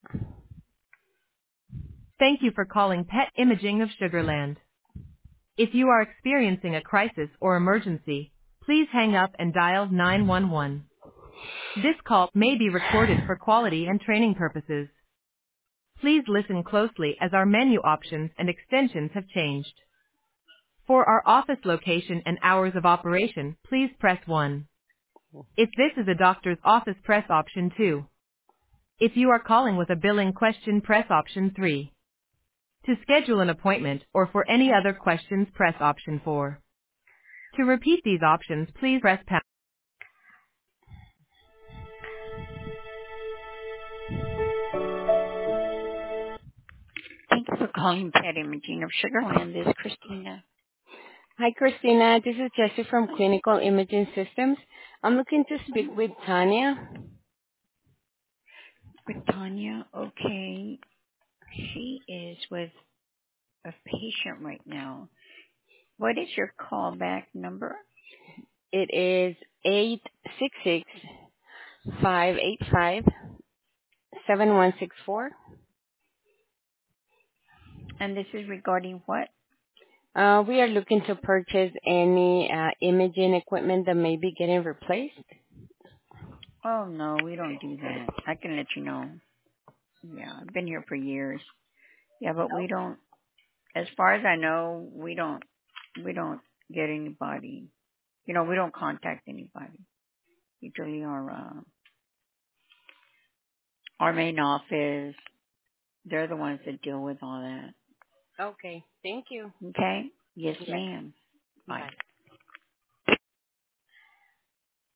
Thank you for calling Pet Imaging of Sugarland. If you are experiencing a crisis or emergency, please hang up and dial 911. This call may be recorded for quality and training purposes. Please listen closely as our menu options and extensions have changed. For our office location and hours of operation, please press 1. If this is a doctor's office, press option 2. If you are calling with a billing question, press option 3. To schedule an appointment or for any other questions, press option 4. To repeat these options, please press pound. Thank you for calling Pet Imaging of Sugarland. This is Christina. Hi, Christina. This is Jessie from Clinical Imaging Systems. I'm looking to speak with Tanya. With Tanya, okay. She is with a patient right now. What is your callback number? It is 866-585-7164. And this is regarding what? We are looking to purchase any imaging equipment that may be getting replaced. Oh, no, we don't do that. I can let you know. Yeah, I've been here for years. Yeah, but we don't, as far as I know, we don't get anybody. We don't contact anybody. Usually our main office, they're the ones that deal with all that. Okay. Thank you. Okay? Yes, Yes. ma'am. Bye. Bye.